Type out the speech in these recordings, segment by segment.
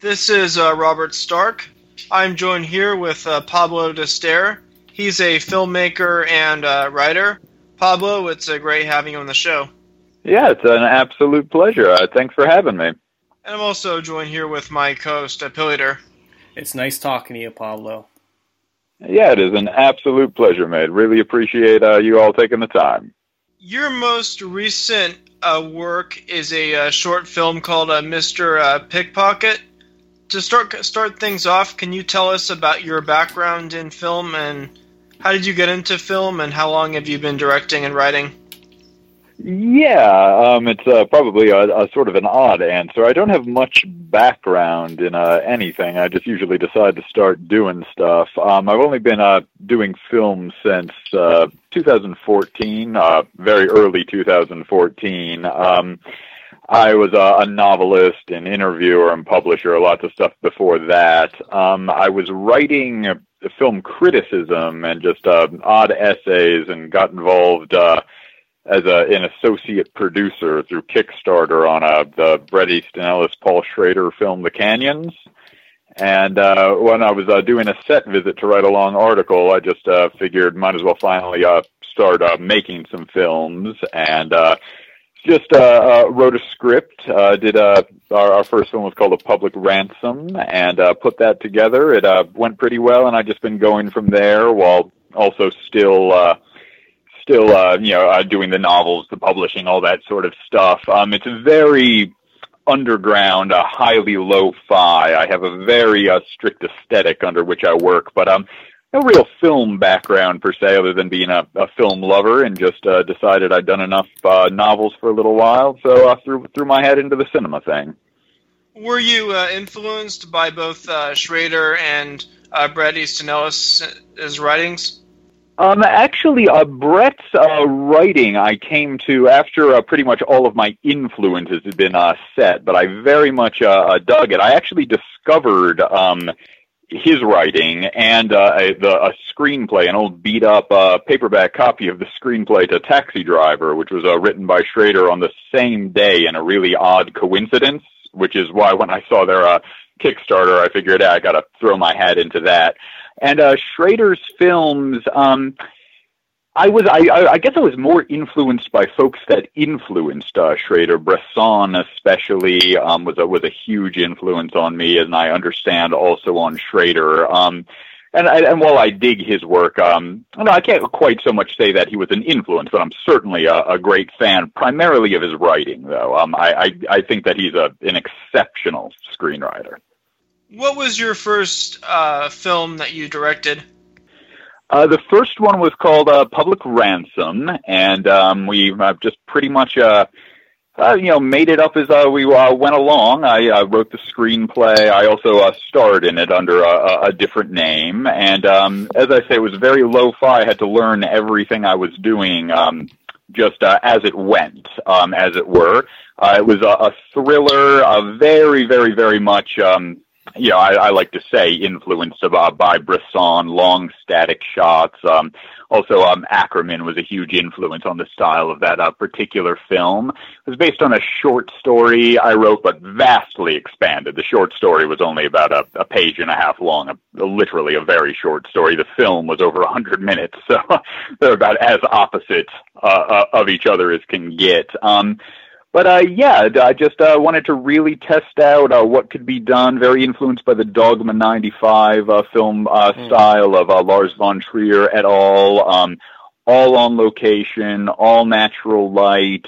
This is Robert Stark. I'm joined here with Pablo Dester. He's a filmmaker and writer. Pablo, it's great having you on the show. Yeah, it's an absolute pleasure. Thanks for having me. And I'm also joined here with my co-host, Pilliter. It's nice talking to you, Pablo. Yeah, it is an absolute pleasure, mate. Really appreciate you all taking the time. Your most recent work is a short film called Mr. Pickpocket. To start things off, can you tell us about your background in film and how did you get into film and how long have you been directing and writing? Yeah, it's probably a sort of an odd answer. I don't have much background in anything. I just usually decide to start doing stuff. I've only been doing film since 2014, very early 2014. I was a novelist and interviewer and publisher, lots of stuff before that. I was writing film criticism and just odd essays and got involved as an associate producer through Kickstarter on the Bret Easton Ellis, Paul Schrader film, The Canyons. And when I was doing a set visit to write a long article, I just figured might as well finally start making some films. And just wrote a script, did our first film was called A Public Ransom, and put that together. It went pretty well, and I've just been going from there while also still doing the novels, the publishing, all that sort of stuff. It's very underground, highly lo-fi. I have a very strict aesthetic under which I work, but no real film background per se, other than being a film lover, and just decided I'd done enough novels for a little while, so threw my head into the cinema thing. Were you influenced by both Schrader and Bret Easton Ellis' writings? Actually, Bret's writing I came to after pretty much all of my influences had been set, but I very much dug it. I actually discovered his writing and a screenplay, an old beat-up paperback copy of the screenplay to Taxi Driver, which was written by Schrader on the same day in a really odd coincidence, which is why when I saw their Kickstarter, I figured I got to throw my hat into that. And Schrader's films, I guess I was more influenced by folks that influenced Schrader. Bresson especially was a huge influence on me, and I understand also on Schrader. And while I dig his work, I can't quite so much say that he was an influence, but I'm certainly a great fan, primarily of his writing, though. I think that he's an exceptional screenwriter. What was your first film that you directed? The first one was called Public Ransom, and we just pretty much made it up as we went along. I wrote the screenplay. I also starred in it under a different name, and as I say, it was very lo-fi. I had to learn everything I was doing just as it went, as it were. It was a thriller, a very, very, very much I like to say influenced by Bresson, long static shots. Also, Ackerman was a huge influence on the style of that particular film. It was based on a short story I wrote, but vastly expanded. The short story was only about a page and a half long, literally a very short story. The film was over 100 minutes, so they're about as opposite of each other as can get. But I just wanted to really test out what could be done, very influenced by the Dogma 95 film style of Lars von Trier et al., all on location, all natural light.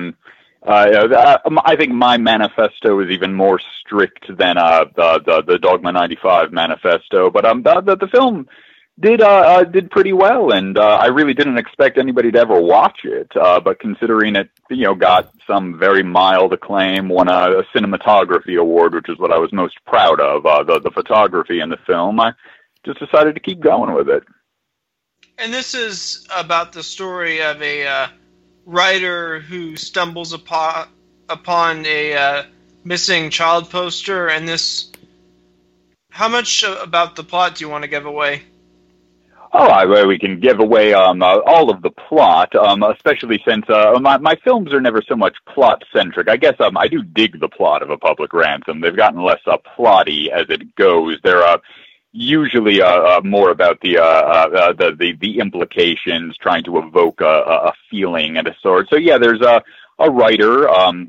I think my manifesto is even more strict than the Dogma 95 manifesto, but the film did pretty well, and I really didn't expect anybody to ever watch it. But considering it, got some very mild acclaim, won a cinematography award, which is what I was most proud of. The photography in the film, I just decided to keep going with it. And this is about the story of a writer who stumbles upon a missing child poster. And this, how much about the plot do you want to give away? We can give away all of the plot, especially since my films are never so much plot-centric. I guess I do dig the plot of A Public Ransom. They've gotten less plotty as it goes. They're usually more about the implications, trying to evoke a feeling and a sort. So yeah, there's a writer,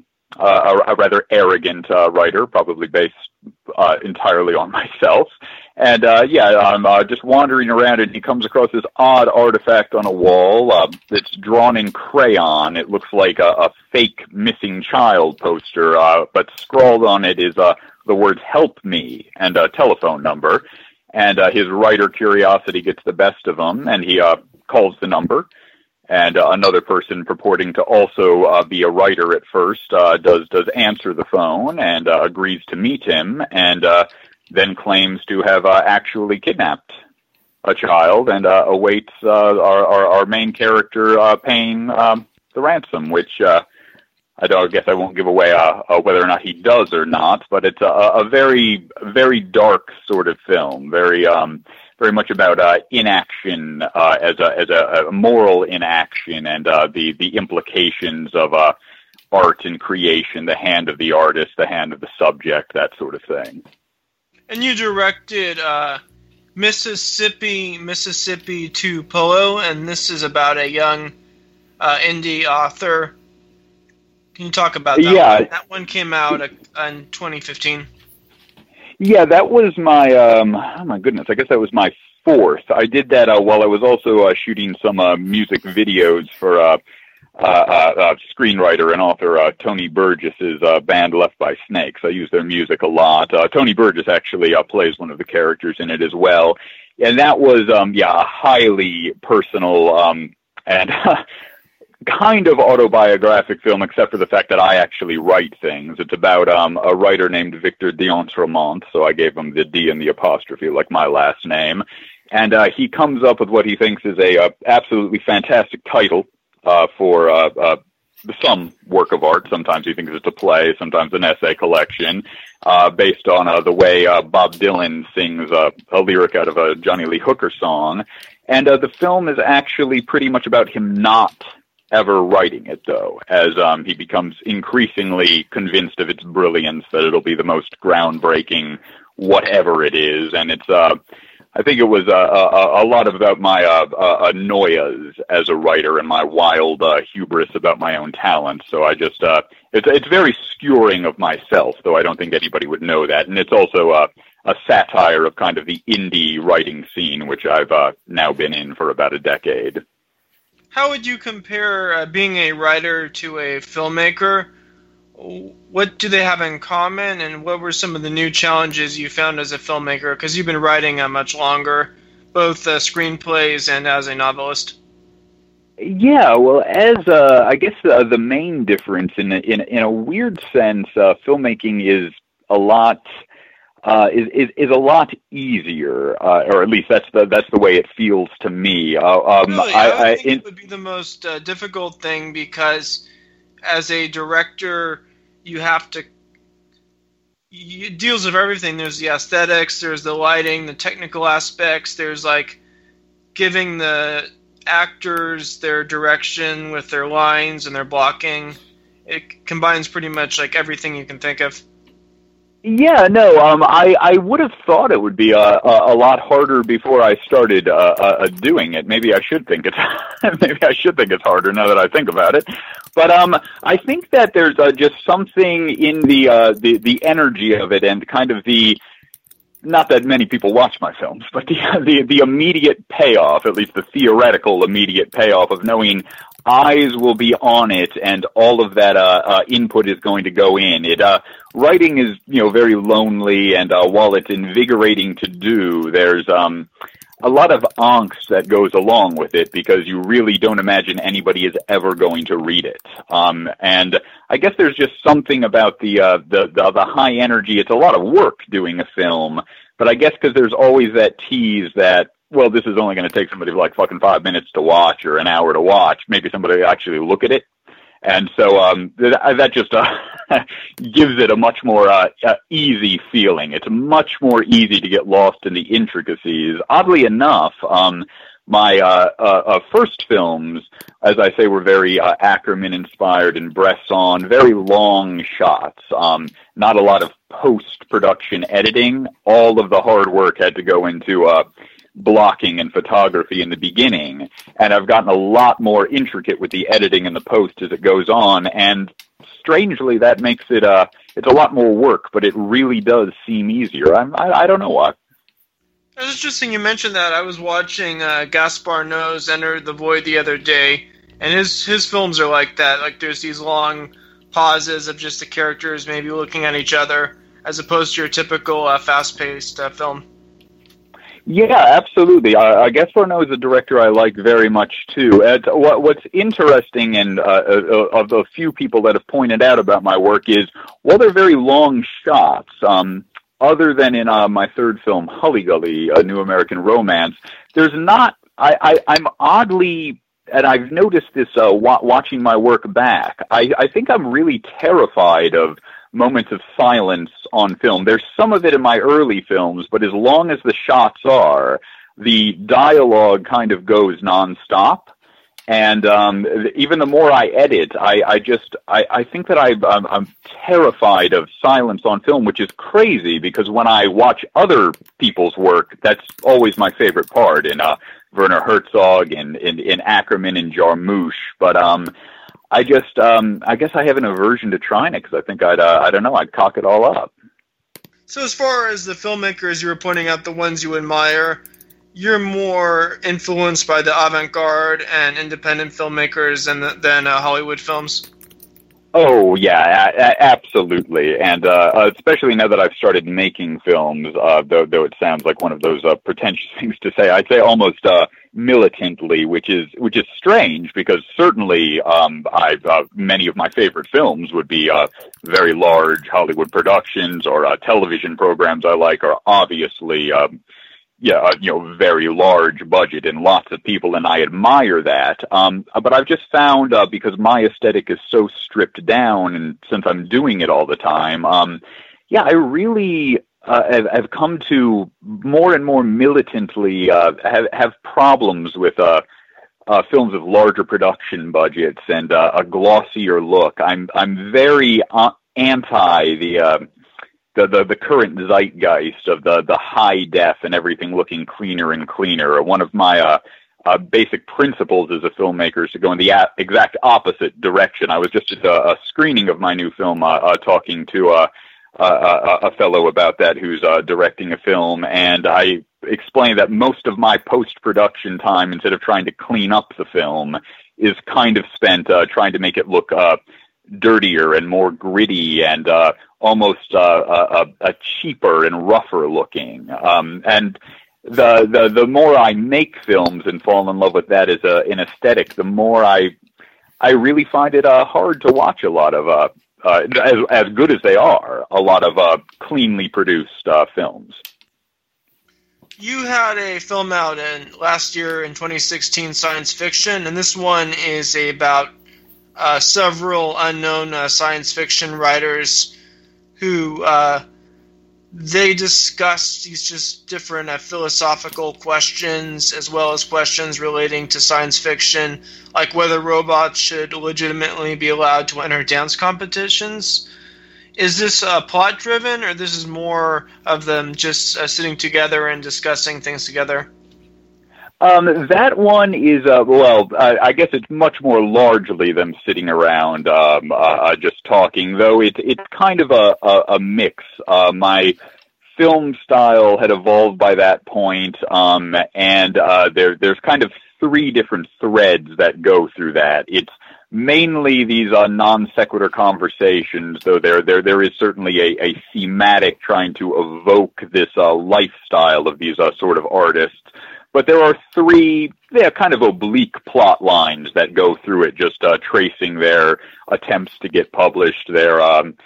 a rather arrogant writer, probably based entirely on myself. And I'm just wandering around, and he comes across this odd artifact on a wall that's drawn in crayon. It looks like a fake missing child poster, but scrawled on it is the words "Help Me" and a telephone number. And his writer curiosity gets the best of him, and he calls the number. And another person purporting to also be a writer at first does answer the phone and agrees to meet him, and then claims to have actually kidnapped a child and awaits our main character paying the ransom, which I guess I won't give away whether or not he does or not, but it's a very, very dark sort of film, very much about inaction as a moral inaction, and the implications of art and creation, the hand of the artist, the hand of the subject, that sort of thing. And you directed Mississippi to Polo, and this is about a young indie author. Can you talk about that? Yeah. One? That one came out in 2015. Yeah, that was my, oh my goodness, I guess that was my fourth. I did that while I was also shooting some music videos for screenwriter and author Tony Burgess's band Left by Snakes. I use their music a lot. Tony Burgess actually plays one of the characters in it as well. And that was, a highly personal and kind of autobiographic film, except for the fact that I actually write things. It's about a writer named Victor D'Entremont, so I gave him the D and the apostrophe, like my last name. And he comes up with what he thinks is a absolutely fantastic title for some work of art. Sometimes he thinks it's a play, sometimes an essay collection, based on the way Bob Dylan sings a lyric out of a Johnny Lee Hooker song. And the film is actually pretty much about him not ever writing it, though, as he becomes increasingly convinced of its brilliance, that it'll be the most groundbreaking whatever it is. And it's I think it was a lot about my annoyas as a writer and my wild hubris about my own talent. So I just it's very skewering of myself, though I don't think anybody would know that. And it's also a satire of kind of the indie writing scene, which I've now been in for about a decade. How would you compare being a writer to a filmmaker? What do they have in common, and what were some of the new challenges you found as a filmmaker? Because you've been writing much longer, both screenplays and as a novelist. Yeah, well, as I guess the main difference in a weird sense, filmmaking is a lot is a lot easier, or at least that's the way it feels to me. Really, I think it would be the most difficult thing, because as a director, you have to. It deals with everything. There's the aesthetics, there's the lighting, the technical aspects. There's like giving the actors their direction with their lines and their blocking. It combines pretty much like everything you can think of. Yeah, no, I would have thought it would be a lot harder before I started doing it. Maybe I should think it's harder now that I think about it. But I think that there's just something in the energy of it, and kind of not that many people watch my films, but the immediate payoff, at least the theoretical immediate payoff of knowing eyes will be on it, and all of that input is going to go in. Writing is, very lonely, and while it's invigorating to do, there's a lot of angst that goes along with it, because you really don't imagine anybody is ever going to read it. And I guess there's just something about the high energy. It's a lot of work doing a film, but I guess because there's always that tease that, well, this is only going to take somebody like fucking 5 minutes to watch or an hour to watch. Maybe somebody will actually look at it. And so that just gives it a much more easy feeling. It's much more easy to get lost in the intricacies. Oddly enough, my first films, as I say, were very Ackerman-inspired and Bresson, very long shots. Not a lot of post-production editing. All of the hard work had to go into blocking and photography in the beginning, and I've gotten a lot more intricate with the editing and the post as it goes on, and strangely, that makes it it's a lot more work, but it really does seem easier. I don't know why. It was interesting you mentioned that. I was watching Gaspar Noé's Enter the Void the other day, and his films are like that. Like, there's these long pauses of just the characters maybe looking at each other, as opposed to your typical fast-paced film. Yeah, absolutely. I guess Gaspar is a director I like very much too. What's interesting, and of the few people that have pointed out about my work, is while they're very long shots, other than in my third film, Hully-Gully, A New American Romance, there's not. I'm oddly, and I've noticed this watching my work back. I think I'm really terrified of moments of silence on film. There's some of it in my early films, but as long as the shots are, the dialogue kind of goes nonstop. And even the more I edit, I think that I'm terrified of silence on film, which is crazy because when I watch other people's work, that's always my favorite part in Werner Herzog and in Ackerman and Jarmusch. But I guess I have an aversion to trying it because I think I'd cock it all up. So as far as the filmmakers you were pointing out, the ones you admire, you're more influenced by the avant-garde and independent filmmakers than Hollywood films? Oh, yeah, absolutely. And especially now that I've started making films, though it sounds like one of those pretentious things to say, I'd say almost militantly, which is strange because certainly many of my favorite films would be very large Hollywood productions or television programs I like are obviously very large budget and lots of people, and I admire that. But I've just found, because my aesthetic is so stripped down, and since I'm doing it all the time, I really have come to more and more militantly have problems with films of larger production budgets and a glossier look. I'm very anti the current zeitgeist of the high def and everything looking cleaner and cleaner. One of my basic principles as a filmmaker is to go in the exact opposite direction. I was just at a screening of my new film talking to a fellow about that who's directing a film, and I explained that most of my post-production time, instead of trying to clean up the film, is kind of spent trying to make it look dirtier and more gritty and almost a cheaper and rougher looking. And the more I make films and fall in love with that as an aesthetic, the more I really find it hard to watch a lot of as good as they are, a lot of cleanly produced films. You had a film out last year in 2016, science fiction, and this one is about several unknown science fiction writers who they discuss these just different philosophical questions as well as questions relating to science fiction, like whether robots should legitimately be allowed to enter dance competitions. Is this plot-driven, or this is more of them just sitting together and discussing things together? That one is, I guess it's much more largely them sitting around just talking, though it's kind of a mix. My film style had evolved by that point, and there's kind of three different threads that go through that. It's mainly these non sequitur conversations, though there is certainly a thematic trying to evoke this lifestyle of these sort of artists. But there are three kind of oblique plot lines that go through it, just tracing their attempts to get published, their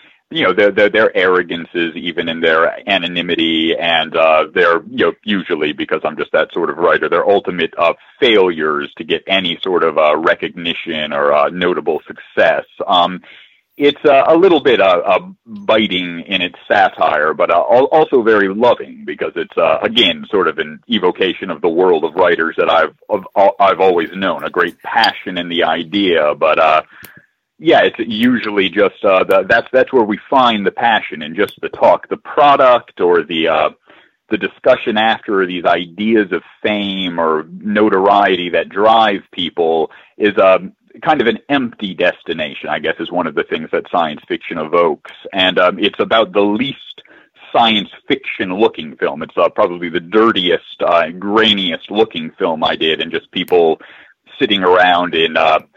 arrogances, even in their anonymity, and their usually, because I'm just that sort of writer, their ultimate failures to get any sort of recognition or notable success. it's a little bit biting in its satire, but also very loving, because it's again sort of an evocation of the world of writers that I've always known. A great passion in the idea, but yeah, it's usually just that's where we find the passion in just the talk, the product, or the discussion after, or these ideas of fame or notoriety that drive people is kind of an empty destination, I guess, is one of the things that science fiction evokes. And it's about the least science fiction looking film. It's probably the dirtiest, grainiest looking film I did, and just people sitting around in,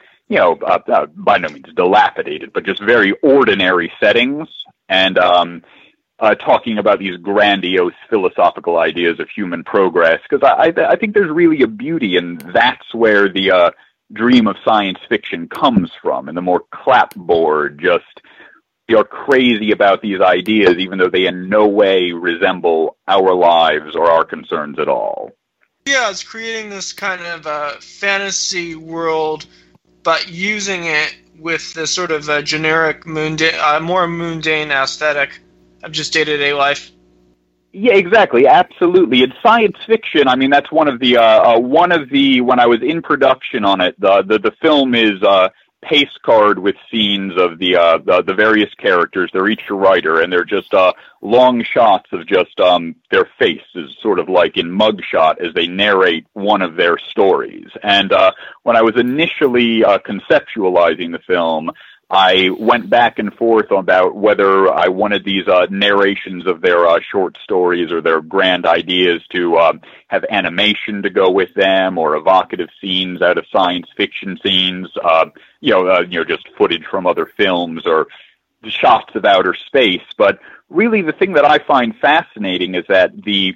by no means dilapidated, but just very ordinary settings, and talking about these grandiose philosophical ideas of human progress, because I think there's really a beauty, and that's where the dream of science fiction comes from. And the more clapboard, just you're crazy about these ideas, even though they in no way resemble our lives or our concerns at all. Yeah, it's creating this kind of fantasy world, but using it with this sort of generic, more mundane aesthetic of just day-to-day life. Yeah, exactly. Absolutely. It's science fiction. I mean, that's one of the, when I was in production on it, the film is, pace card with scenes of the various characters. They're each a writer, and they're just, long shots of just, their faces, sort of like in mugshot, as they narrate one of their stories. And, when I was initially, conceptualizing the film, I went back and forth about whether I wanted these narrations of their short stories or their grand ideas to have animation to go with them, or evocative scenes out of science fiction scenes, just footage from other films or shots of outer space. But really, the thing that I find fascinating is that the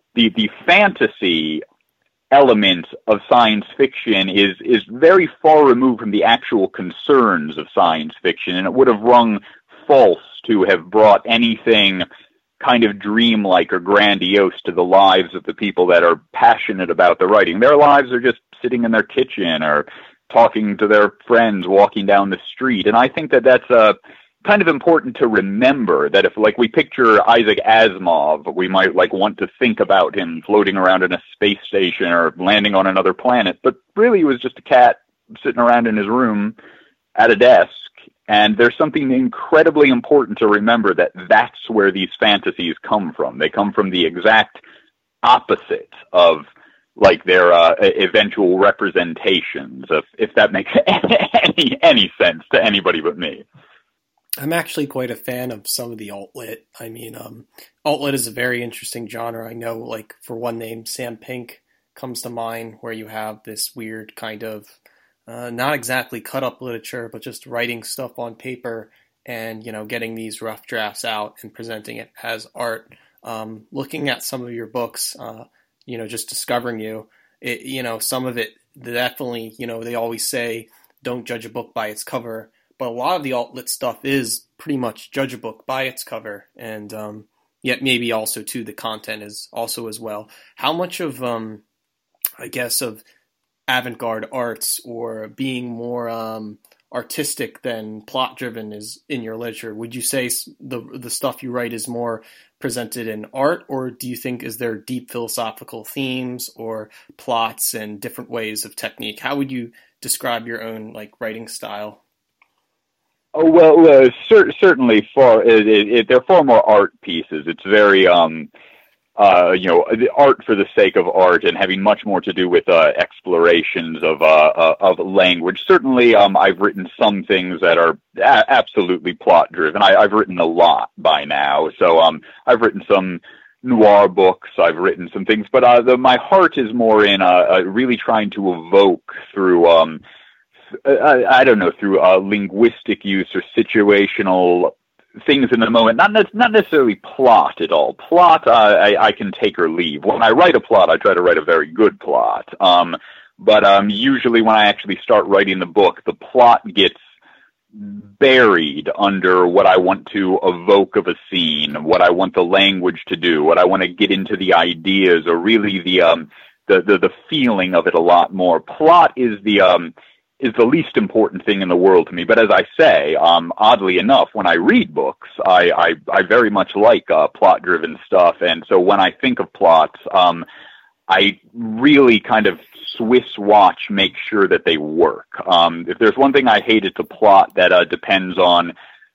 fantasy element of science fiction is very far removed from the actual concerns of science fiction, and it would have rung false to have brought anything kind of dreamlike or grandiose to the lives of the people that are passionate about the writing. Their lives are just sitting in their kitchen or talking to their friends walking down the street, and I think that that's kind of important to remember, that if, like, we picture Isaac Asimov, we might, like, want to think about him floating around in a space station or landing on another planet, but really he was just a cat sitting around in his room at a desk. And there's something incredibly important to remember, that that's where these fantasies come from. They come from the exact opposite of, like, their eventual representations, if that makes any sense to anybody but me. I'm actually quite a fan of some of the alt-lit. I mean, alt-lit is a very interesting genre. I know, like, for one name, Sam Pink comes to mind, where you have this weird kind of, not exactly cut-up literature, but just writing stuff on paper and, getting these rough drafts out and presenting it as art. Looking at some of your books, just discovering you, some of it definitely, they always say, don't judge a book by its cover. But a lot of the alt-lit stuff is pretty much judge a book by its cover, and yet maybe also, too, the content is also as well. How much of, of avant-garde arts, or being more artistic than plot-driven, is in your literature? Would you say the stuff you write is more presented in art, or do you think is there deep philosophical themes or plots and different ways of technique? How would you describe your own, writing style? Oh, well, certainly they're far more art pieces. It's very, the art for the sake of art, and having much more to do with explorations of language. Certainly, I've written some things that are absolutely plot driven. I've written a lot by now, so I've written some noir books. I've written some things, but my heart is more in really trying to evoke through. I don't know, through linguistic use or situational things in the moment, not necessarily plot at all. Plot, I can take or leave. When I write a plot, I try to write a very good plot. But usually when I actually start writing the book, the plot gets buried under what I want to evoke of a scene, what I want the language to do, what I want to get into the ideas, or really the feeling of it a lot more. Plot is is the least important thing in the world to me. But as I say, oddly enough, when I read books, I very much like plot-driven stuff, and so when I think of plots, I really kind of Swiss watch make sure that they work. If there's one thing I hate, it's a plot that depends on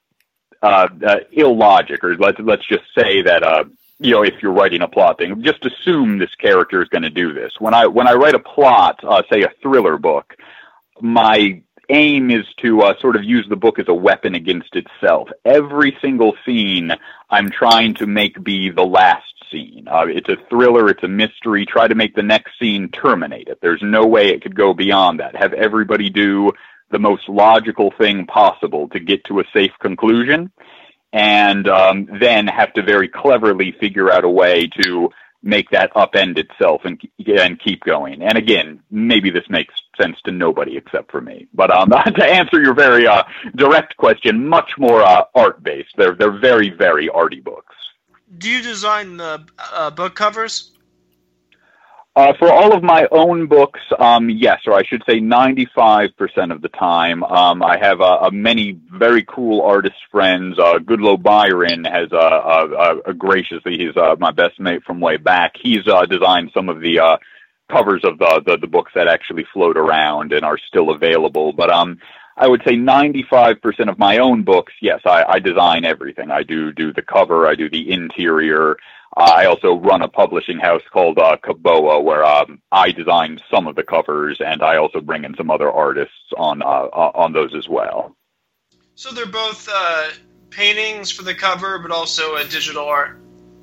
illogic, or let's just say that if you're writing a plot thing, just assume this character is going to do this. When I write a plot, say a thriller book, my aim is to sort of use the book as a weapon against itself. Every single scene I'm trying to make be the last scene. It's a thriller, it's a mystery. Try to make the next scene terminate it. There's no way it could go beyond that. Have everybody do the most logical thing possible to get to a safe conclusion, and then have to very cleverly figure out a way to make that upend itself and keep going. And again, maybe this makes sense to nobody except for me. But to answer your very direct question, much more art-based. They're very, very arty books. Do you design the book covers? For all of my own books, yes, or I should say 95% of the time. I have many very cool artist friends. Goodlow Byron has graciously, he's my best mate from way back. He's designed some of the covers of the books that actually float around and are still available. But I would say 95% of my own books, yes, I design everything. I do the cover, I do the interior. I also run a publishing house called Kaboa, where I design some of the covers, and I also bring in some other artists on those as well. So they're both paintings for the cover, but also digital art.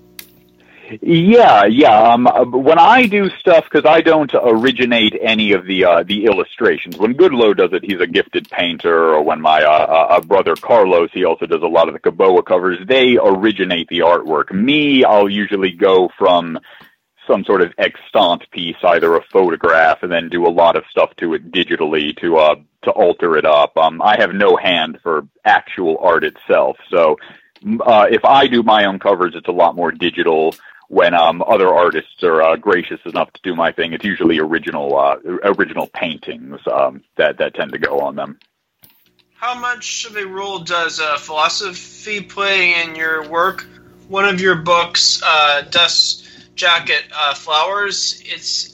Yeah. When I do stuff, because I don't originate any of the illustrations. When Goodlow does it, he's a gifted painter. Or when my brother Carlos, he also does a lot of the Kaboa covers. They originate the artwork. Me, I'll usually go from some sort of extant piece, either a photograph, and then do a lot of stuff to it digitally to alter it up. I have no hand for actual art itself, so if I do my own covers, it's a lot more digital. When other artists are gracious enough to do my thing, it's usually original paintings that tend to go on them. How much of a role does philosophy play in your work? One of your books, Dust Jacket Flowers, it's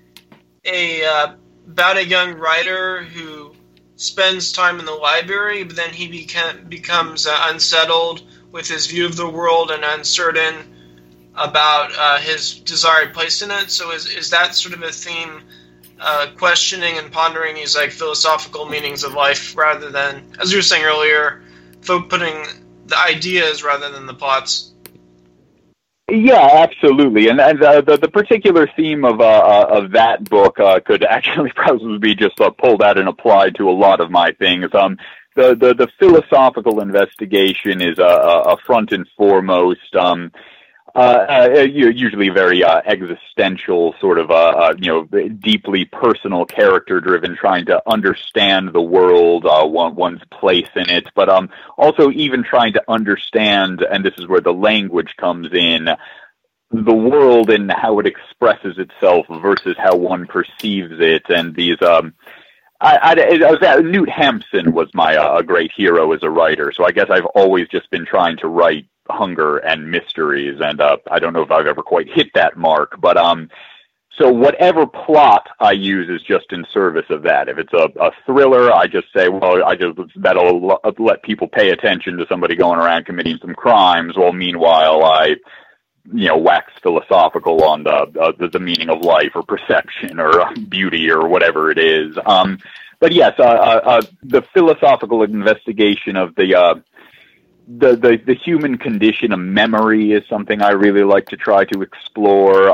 about a young writer who spends time in the library, but then he becomes unsettled with his view of the world and uncertain about his desired place in it. So is that sort of a theme, questioning and pondering these philosophical meanings of life rather than, as you were saying earlier, putting the ideas rather than the plots? Yeah, absolutely. And the particular theme of that book could actually probably be just pulled out and applied to a lot of my things. The philosophical investigation is front and foremost. Usually very existential, sort of deeply personal, character-driven, trying to understand the world, one's place in it, but also even trying to understand, and this is where the language comes in, the world and how it expresses itself versus how one perceives it, and these. Newt Hampson was my great hero as a writer, so I guess I've always just been trying to write hunger and mysteries, and I don't know if I've ever quite hit that mark, but so whatever plot I use is just in service of that. If it's a thriller, I just say, well, that'll let people pay attention to somebody going around committing some crimes, while meanwhile I wax philosophical on the meaning of life or perception or beauty or whatever it is. But yes, the philosophical investigation of the human condition of memory is something I really like to try to explore.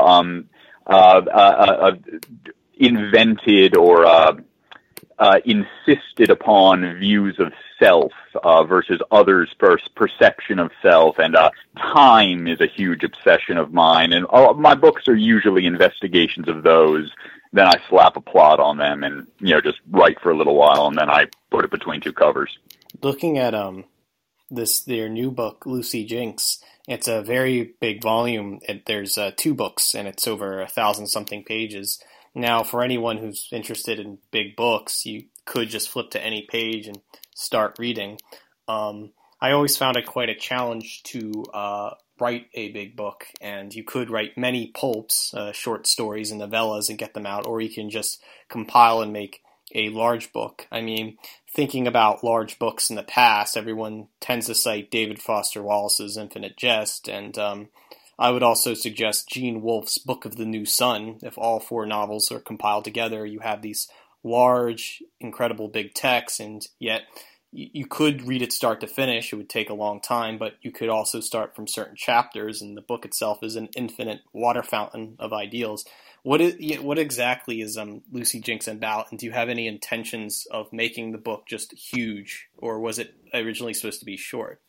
Invented or insisted upon views of self versus others' perception of self, and time is a huge obsession of mine, and my books are usually investigations of those. Then I slap a plot on them and just write for a little while, and then I put it between two covers. Looking at their new book, Lucy Jinx, it's a very big volume. There's 2 books, and it's over 1,000-something pages. Now, for anyone who's interested in big books, you could just flip to any page and start reading. I always found it quite a challenge to write a big book, and you could write many pulps, short stories and novellas, and get them out, or you can just compile and make a large book. I mean, thinking about large books in the past, everyone tends to cite David Foster Wallace's Infinite Jest, and I would also suggest Gene Wolfe's Book of the New Sun. If all 4 novels are compiled together, you have these large, incredible big texts, and yet you could read it start to finish. It would take a long time, but you could also start from certain chapters, and the book itself is an infinite water fountain of ideals. What exactly is Lucy Jinx about, and do you have any intentions of making the book just huge, or was it originally supposed to be short?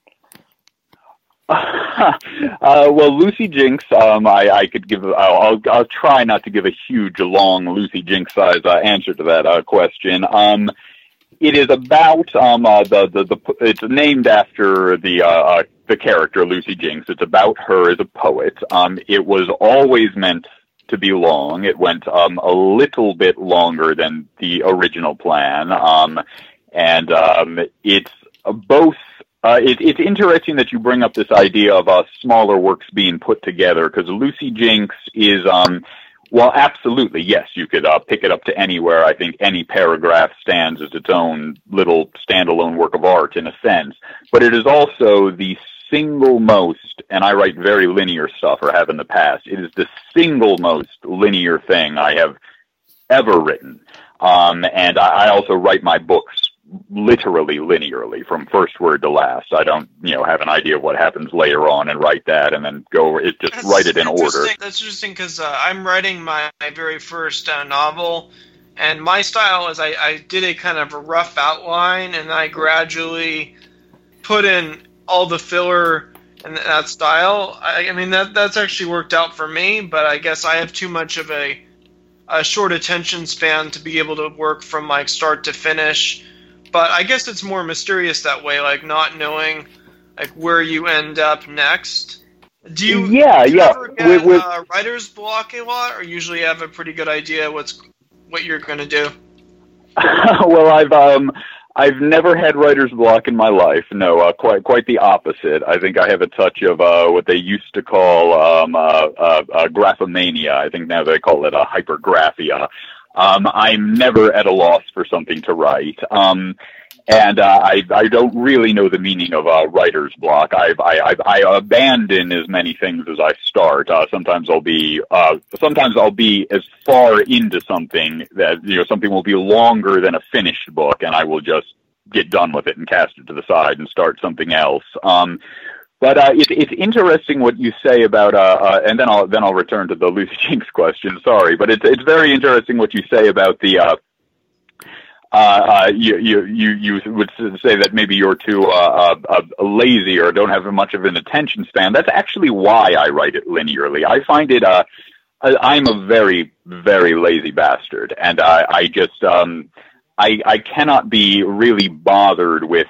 Well, Lucy Jinx, I could give. I'll try not to give a huge, long Lucy Jinx size answer to that question. It is about it's named after the character Lucy Jinx. It's about her as a poet. It was always meant to be long. It went a little bit longer than the original plan, and it's both. It's interesting that you bring up this idea of smaller works being put together, because Lucy Jinx is, well, absolutely, yes, you could pick it up to anywhere. I think any paragraph stands as its own little standalone work of art in a sense, but it is also the single most, and I write very linear stuff, or have in the past, it is the single most linear thing I have ever written. And I also write my books literally linearly from first word to last. I don't, have an idea of what happens later on and write that and then write it in order. That's interesting because I'm writing my very first novel, and my style is I did a kind of a rough outline, and I gradually put in all the filler in that style. I mean, that's actually worked out for me, but I guess I have too much of a short attention span to be able to work from like start to finish. But I guess it's more mysterious that way, like not knowing like where you end up next. Do you ever get writer's block a lot, or usually have a pretty good idea what you're going to do? Well, I've never had writer's block in my life. No, quite the opposite. I think I have a touch of what they used to call graphomania. I think now they call it hypergraphia. I'm never at a loss for something to write. And I don't really know the meaning of writer's block. I abandon as many things as I start. Sometimes I'll be as far into something that, something will be longer than a finished book, and I will just get done with it and cast it to the side and start something else. But it's interesting what you say about, and then I'll return to the Lucy Jinx question. Sorry, but it's very interesting what you say about the. You would say that maybe you're too lazy or don't have much of an attention span. That's actually why I write it linearly. I find it. I'm a very, very lazy bastard, and I just. I cannot be really bothered with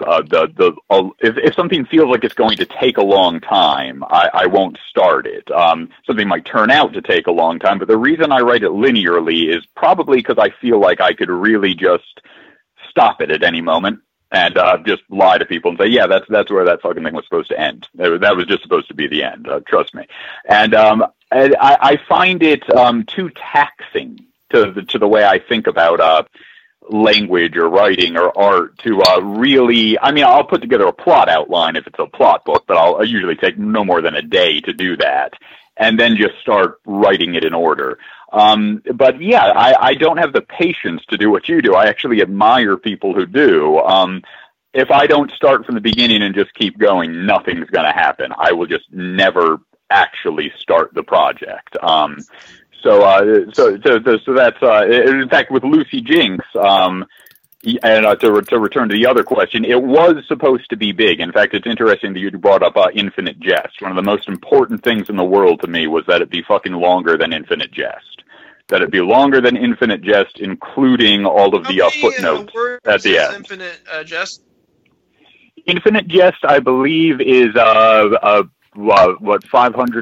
if something feels like it's going to take a long time, I won't start it. Something might turn out to take a long time, but the reason I write it linearly is probably because I feel like I could really just stop it at any moment and just lie to people and say, yeah, that's where that fucking thing was supposed to end. That was just supposed to be the end. Trust me. And I find it too taxing to the way I think about language or writing or art to really, I mean, I'll put together a plot outline if it's a plot book, but I'll usually take no more than a day to do that and then just start writing it in order. But yeah, I don't have the patience to do what you do. I actually admire people who do. If I don't start from the beginning and just keep going, nothing's going to happen. I will just never actually start the project. So that's in fact with Lucy Jinx. And to return to the other question, it was supposed to be big. In fact, it's interesting that you brought up Infinite Jest. One of the most important things in the world to me was that it be fucking longer than Infinite Jest. That it be longer than Infinite Jest, including all of the footnotes at the end. Infinite Jest? Infinite Jest, I believe, is 530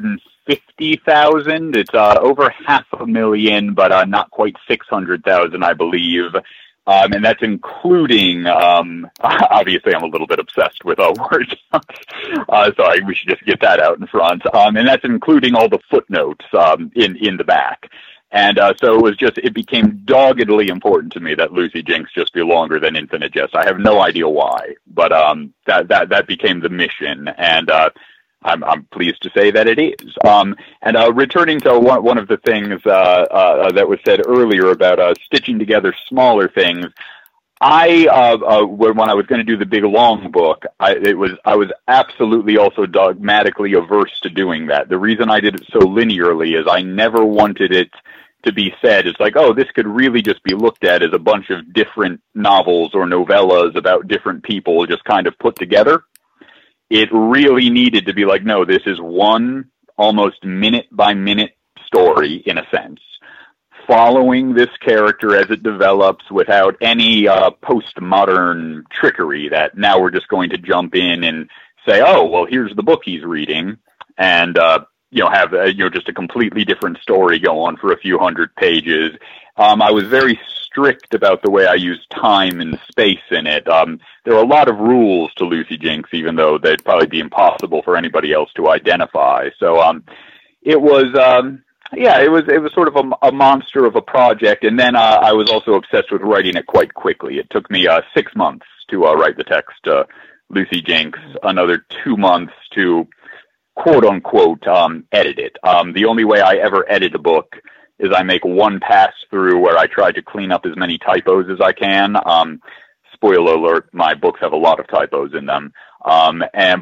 50,000. It's over 500,000, but not quite 600,000, I believe. And that's including, obviously I'm a little bit obsessed with words, so we should just get that out in front. And that's including all the footnotes in the back. And so it became doggedly important to me that Lucy Jinx just be longer than Infinite Jest. I have no idea why, but that became the mission, and I'm pleased to say that it is. And returning to one of the things that was said earlier about stitching together smaller things, when I was going to do the big long book, I was absolutely also dogmatically averse to doing that. The reason I did it so linearly is I never wanted it to be said, it's like, oh, this could really just be looked at as a bunch of different novels or novellas about different people just kind of put together. It really needed to be like, no, this is one almost minute-by-minute story, in a sense, following this character as it develops without any postmodern trickery that now we're just going to jump in and say, oh, well, here's the book he's reading, and have just a completely different story go on for a few hundred pages. I was very strict about the way I used time and space in it. There are a lot of rules to Lucy Jinx, even though they'd probably be impossible for anybody else to identify. So it was sort of a monster of a project. And then I was also obsessed with writing it quite quickly. It took me 6 months to write the text, Lucy Jinx, another 2 months to quote unquote edit it. The only way I ever edit a book is I make one pass through where I try to clean up as many typos as I can. Spoiler alert, my books have a lot of typos in them. Then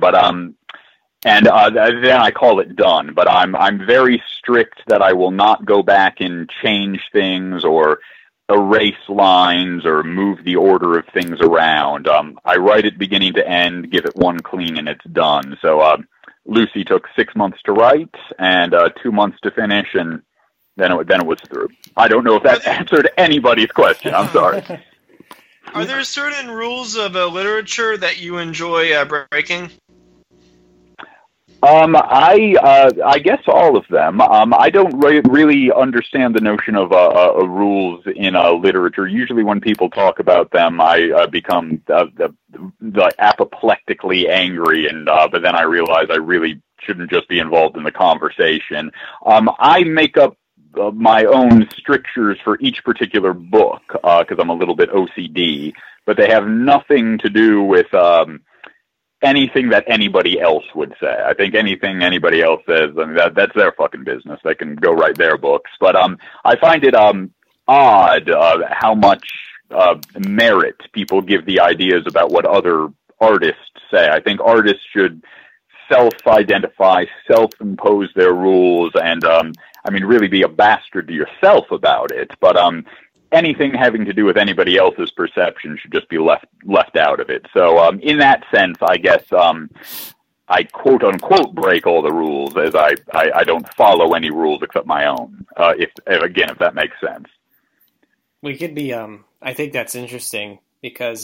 I call it done. But I'm very strict that I will not go back and change things or erase lines or move the order of things around. I write it beginning to end, give it one clean, and it's done. So Lucy took 6 months to write and 2 months to finish, and then it was through. I don't know if that answered anybody's question. I'm sorry. Are there certain rules of literature that you enjoy breaking? I guess all of them. I don't really understand the notion of rules in literature. Usually when people talk about them, I become apoplectically angry, but then I realize I really shouldn't just be involved in the conversation. I make up my own strictures for each particular book, because I'm a little bit OCD, but they have nothing to do with anything that anybody else would say. I think anything anybody else says, I mean, that's their fucking business. They can go write their books. But I find it odd how much merit people give the ideas about what other artists say. I think artists should self-identify, self-impose their rules, and really be a bastard to yourself about it. But anything having to do with anybody else's perception should just be left out of it. So in that sense, I guess I quote unquote break all the rules, as I don't follow any rules except my own. If that makes sense. We could be. I think that's interesting because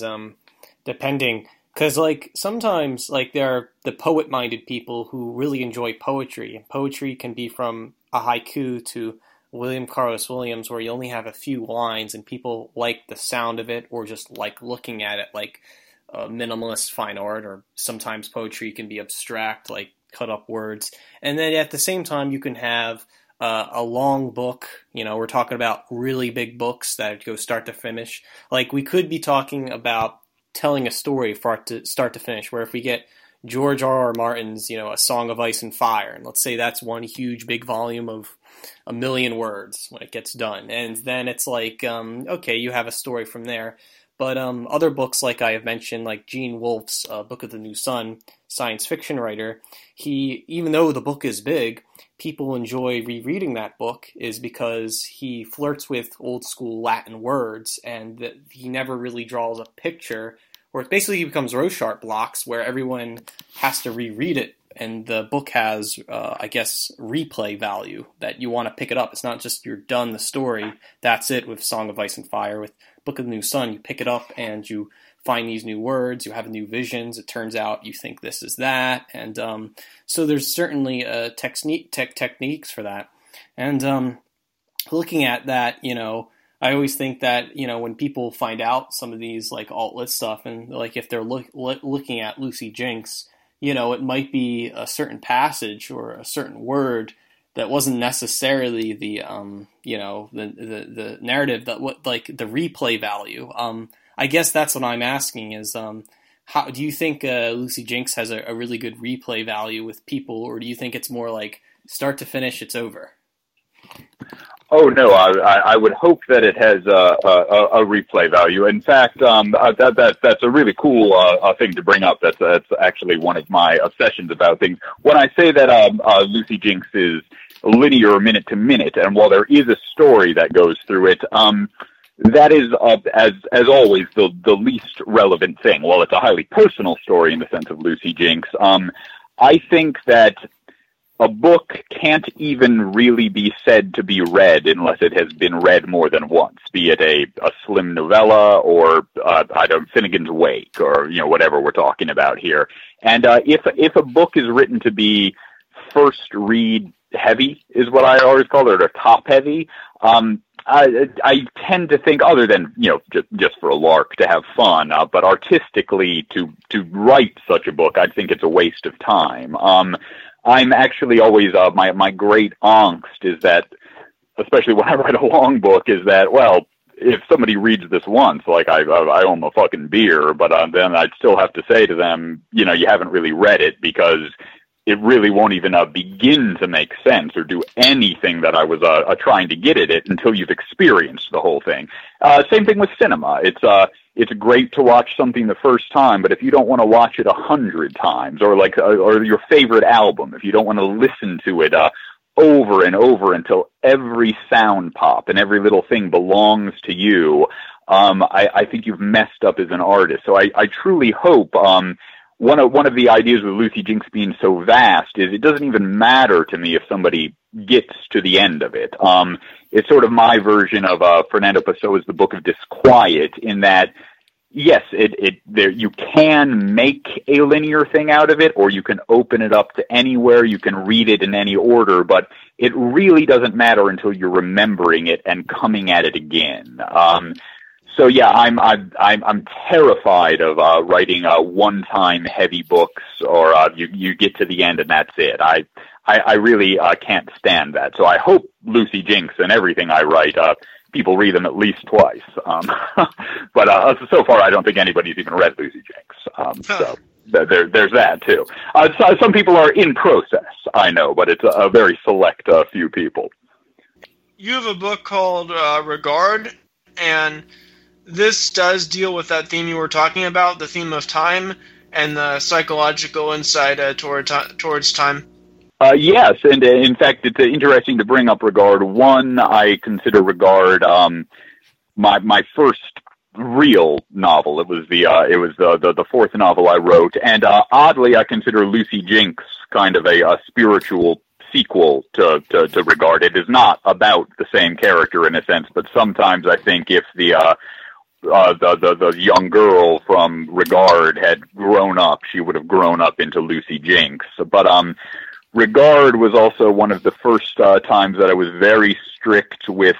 sometimes there are the poet-minded people who really enjoy poetry, and poetry can be from a haiku to William Carlos Williams, where you only have a few lines and people like the sound of it or just like looking at it, like minimalist fine art, or sometimes poetry can be abstract, like cut up words. And then at the same time, you can have a long book. We're talking about really big books that go start to finish. Like, we could be talking about telling a story from start to finish, where if we get George R.R. Martin's, A Song of Ice and Fire, and let's say that's one huge big volume of 1 million words when it gets done, and then it's like, okay, you have a story from there. But other books, like I have mentioned, like Gene Wolfe's Book of the New Sun, science fiction writer, even though the book is big, people enjoy rereading that book is because he flirts with old school Latin words, and he never really draws a picture, where basically he becomes Rorschach blocks, where everyone has to reread it, and the book has, replay value, that you want to pick it up. It's not just you're done the story, that's it with Song of Ice and Fire. With Book of the New Sun, you pick it up and you find these new words, you have new visions, it turns out you think this is that, and so there's certainly techniques for that. And looking at that, I always think that, when people find out some of these like alt-lit stuff, and like if they're looking at Lucy Jinx, it might be a certain passage or a certain word that wasn't necessarily the narrative, that what, like, the replay value. I guess that's what I'm asking is, how do you think Lucy Jinx has a really good replay value with people, or do you think it's more like start to finish, it's over? Oh no, I would hope that it has a replay value. In fact, that's a really cool thing to bring up. That's actually one of my obsessions about things. When I say that Lucy Jinx is linear minute to minute, and while there is a story that goes through it, that is, as always, the least relevant thing. While it's a highly personal story in the sense of Lucy Jinx, I think that a book can't even really be said to be read unless it has been read more than once, be it a slim novella or Finnegan's Wake, or whatever we're talking about here. And if a book is written to be first read heavy, is what I always call it, or top heavy, I tend to think, other than just for a lark to have fun, but artistically to write such a book, I think it's a waste of time. I'm actually always, my great angst is that, especially when I write a long book, is that, well, if somebody reads this once, like I owe them a fucking beer, but then I'd still have to say to them, you haven't really read it, because it really won't even begin to make sense or do anything that I was trying to get at it until you've experienced the whole thing. Same thing with cinema. It's great to watch something the first time, but if you don't want to watch it 100 times, or or your favorite album, if you don't want to listen to it over and over until every sound pop and every little thing belongs to you, I think you've messed up as an artist. So I truly hope one of the ideas with Lucy Jinx being so vast is it doesn't even matter to me if somebody gets to the end of it. It's sort of my version of Fernando Pessoa's The Book of Disquiet, in that, yes, you can make a linear thing out of it, or you can open it up to anywhere, you can read it in any order, but it really doesn't matter until you're remembering it and coming at it again. So yeah, I'm terrified of writing one-time heavy books, or you get to the end and that's it. I really can't stand that. So I hope Lucy Jinx and everything I write, people read them at least twice. But so far, I don't think anybody's even read Lucy Jinx. So there's that too. So some people are in process, I know, but it's a very select few people. You have a book called Regard, and this does deal with that theme you were talking about, the theme of time and the psychological insight towards time. Yes, and in fact, it's interesting to bring up Regard. One, I consider Regard my first real novel. It was the fourth novel I wrote, and oddly, I consider Lucy Jinx kind of a spiritual sequel to Regard. It is not about the same character in a sense, but sometimes I think if the young girl from Regard had grown up, she would have grown up into Lucy Jinx. But Regard was also one of the first times that I was very strict with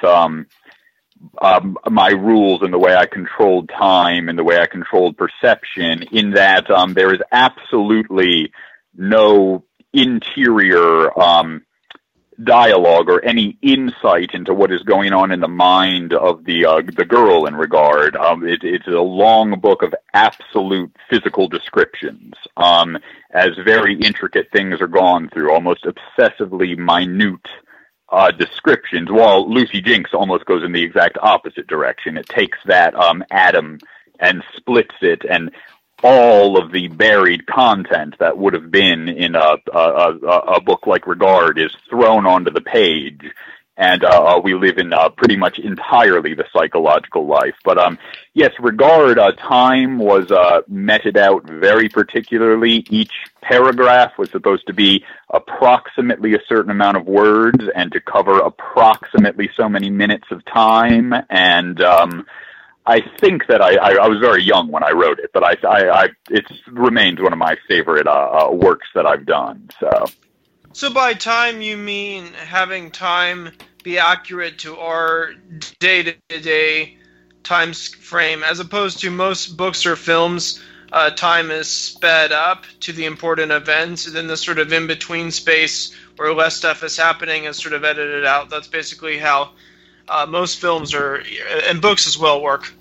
my rules and the way I controlled time and the way I controlled perception, in that there is absolutely no interior dialogue or any insight into what is going on in the mind of the girl in Regard. It's a long book of absolute physical descriptions, as very intricate things are gone through, almost obsessively minute descriptions, while Lucy Jinx almost goes in the exact opposite direction. It takes that atom and splits it, and all of the buried content that would have been in a book like Regard is thrown onto the page, and we live in pretty much entirely the psychological life. But yes, Regard, time was meted out very particularly. Each paragraph was supposed to be approximately a certain amount of words and to cover approximately so many minutes of time, and I think that I was very young when I wrote it, but it remains one of my favorite works that I've done. So by time, you mean having time be accurate to our day-to-day time frame, as opposed to most books or films, time is sped up to the important events, and then the sort of in-between space where less stuff is happening is sort of edited out. That's basically how most films and books as well work.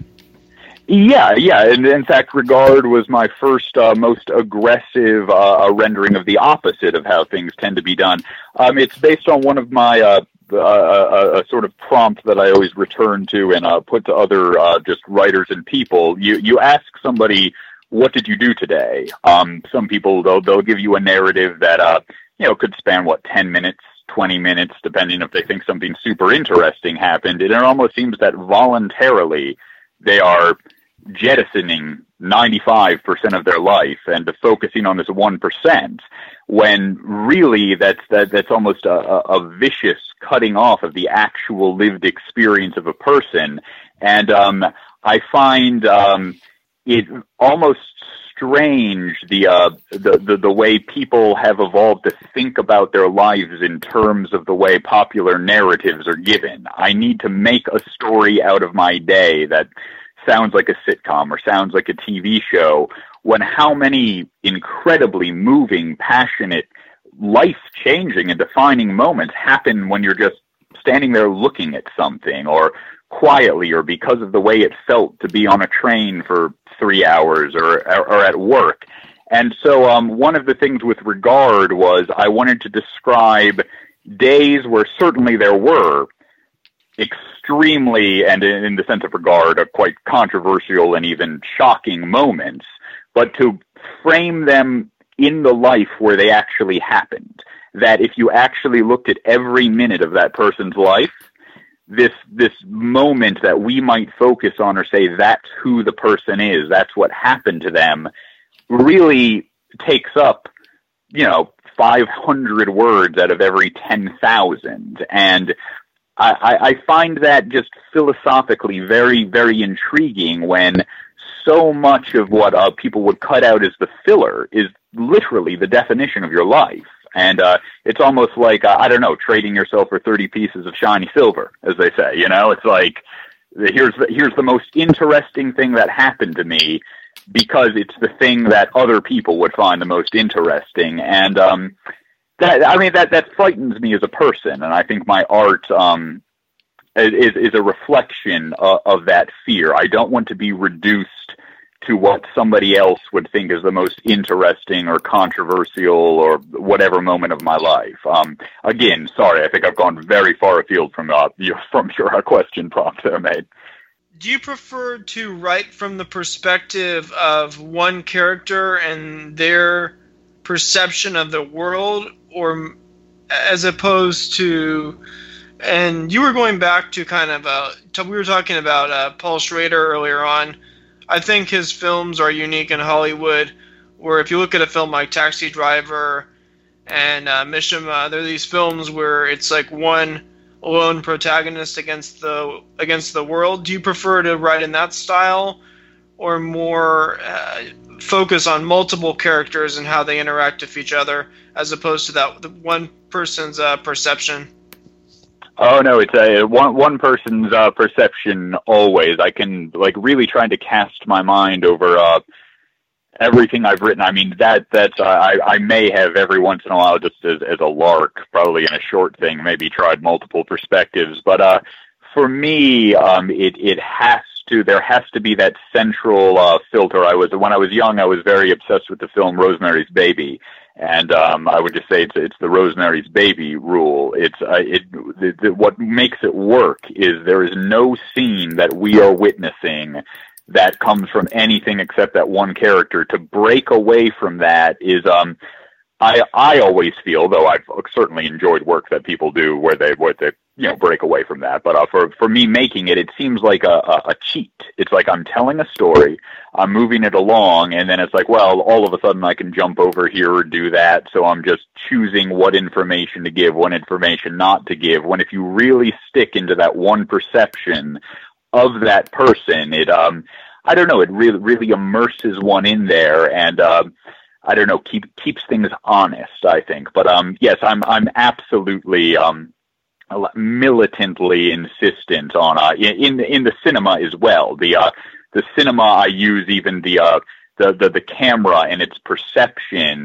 Yeah, and in fact, Regard was my first, most aggressive rendering of the opposite of how things tend to be done. It's based on one of my a sort of prompt that I always return to and put to other just writers and people. You ask somebody, "What did you do today?" Some people they'll give you a narrative that could span 10 minutes, 20 minutes, depending if they think something super interesting happened. And it almost seems that voluntarily they are jettisoning 95% of their life and focusing on this 1%, when really that's almost a vicious cutting off of the actual lived experience of a person. And I find it almost strange the way people have evolved to think about their lives in terms of the way popular narratives are given. I need to make a story out of my day that sounds like a sitcom or sounds like a TV show, when how many incredibly moving, passionate, life-changing and defining moments happen when you're just standing there looking at something, or quietly, or because of the way it felt to be on a train for 3 hours or at work. And so one of the things with Regard was I wanted to describe days where certainly there were extremely, and in the sense of Regard, quite controversial and even shocking moments, but to frame them in the life where they actually happened. That if you actually looked at every minute of that person's life, this moment that we might focus on or say that's who the person is, that's what happened to them, really takes up, 500 words out of every 10,000. And I find that just philosophically very, very intriguing, when so much of what people would cut out as the filler is literally the definition of your life. And it's almost like, trading yourself for 30 pieces of shiny silver, as they say. It's like, here's the most interesting thing that happened to me, because it's the thing that other people would find the most interesting. And that frightens me as a person, and I think my art is a reflection of that fear. I don't want to be reduced to what somebody else would think is the most interesting or controversial or whatever moment of my life. Again, sorry, I think I've gone very far afield from your question prompt there, mate. Do you prefer to write from the perspective of one character and their perception of the world, or as opposed to, and you were going back to kind of, we were talking about Paul Schrader earlier on. I think his films are unique in Hollywood, where if you look at a film like Taxi Driver and Mishima, they're these films where it's like one lone protagonist against the world. Do you prefer to write in that style, or more focus on multiple characters and how they interact with each other, as opposed to that one person's perception? Oh no, it's one person's perception always. I can really trying to cast my mind over everything I've written. I mean I may have every once in a while, just as a lark, probably in a short thing, maybe tried multiple perspectives. But for me, there has to be that central filter. When I was young, I was very obsessed with the film Rosemary's Baby. And I would just say it's the Rosemary's Baby rule. What makes it work is there is no scene that we are witnessing that comes from anything except that one character. To break away from that is, I always feel, though I've certainly enjoyed work that people do where they break away from that. But for me making it seems like a cheat. It's like I'm telling a story, I'm moving it along, and then it's like, well, all of a sudden I can jump over here or do that. So I'm just choosing what information to give, what information not to give. When if you really stick into that one perception, of that person. It I don't know, it really immerses one in there, and I don't know, keeps things honest, I think. But yes, I'm absolutely militantly insistent on in the cinema as well. The cinema, I use even the camera and its perception.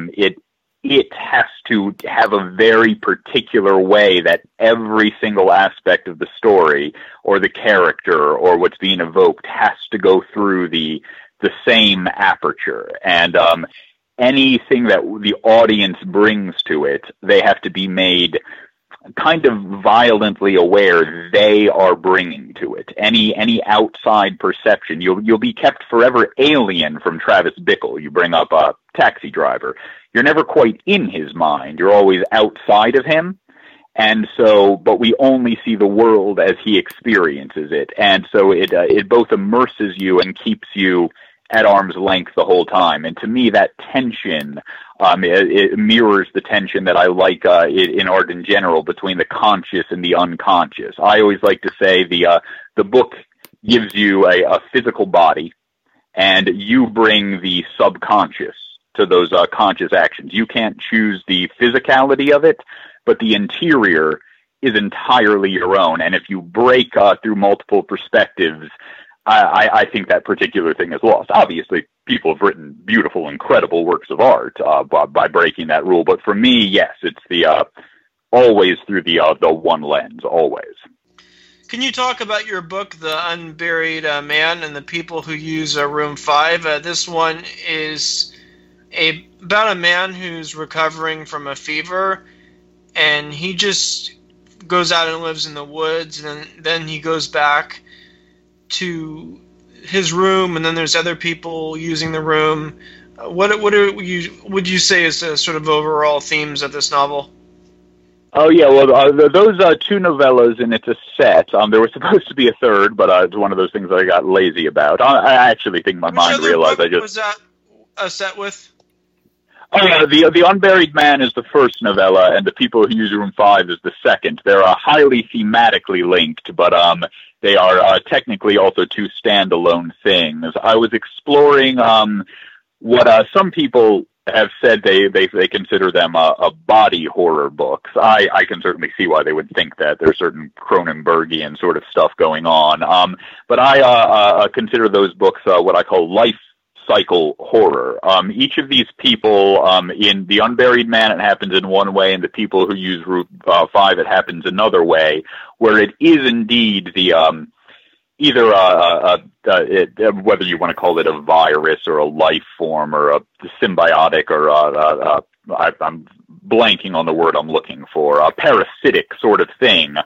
It has to have a very particular way that every single aspect of the story or the character or what's being evoked has to go through the same aperture. And anything that the audience brings to it, they have to be made kind of violently aware they are bringing to it. Any outside perception, you'll be kept forever alien from Travis Bickle. You bring up a Taxi Driver. You're never quite in his mind. You're always outside of him. And so, but we only see the world as he experiences it. And so it both immerses you and keeps you at arm's length the whole time. And to me, that tension, it mirrors the tension that I like in art in general between the conscious and the unconscious. I always like to say the book gives you a physical body, and you bring the subconscious to those conscious actions. You can't choose the physicality of it, but the interior is entirely your own. And if you break through multiple perspectives, I think that particular thing is lost. Obviously, people have written beautiful, incredible works of art by breaking that rule. But for me, yes, it's the always through the one lens, always. Can you talk about your book, The Unburied Man, and the people who use Room 5? This one is about a man who's recovering from a fever, and he just goes out and lives in the woods, and then he goes back to his room, and then there's other people using the room. What would you say is the sort of overall themes of this novel? Oh yeah, well those two novellas, and it's a set. There was supposed to be a third, but it's one of those things that I got lazy about. I actually think my mind realized I just was that a set with. Oh yeah, the Unburied Man is the first novella, and the people who use Room 5 is the second. They're highly thematically linked, but they are technically also two standalone things. I was exploring what some people have said they consider them a body horror books. I can certainly see why they would think that. There's certain Cronenbergian sort of stuff going on. But I consider those books what I call life cycle horror. Each of these people, in The Unburied Man, it happens in one way, and the people who use Room 5, it happens another way, where it is indeed the either whether you want to call it a virus or a life form or a symbiotic or I'm blanking on the word I'm looking for, a parasitic sort of thing,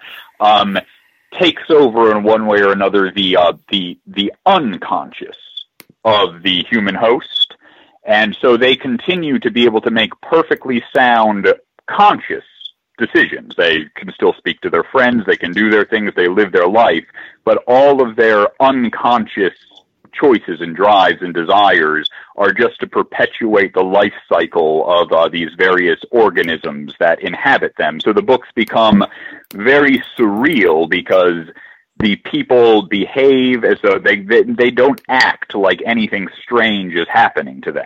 takes over in one way or another the unconscious of the human host, and so they continue to be able to make perfectly sound conscious decisions. They can still speak to their friends, they can do their things, they live their life, but all of their unconscious choices and drives and desires are just to perpetuate the life cycle of these various organisms that inhabit them. So the books become very surreal because the people behave as though they don't act like anything strange is happening to them.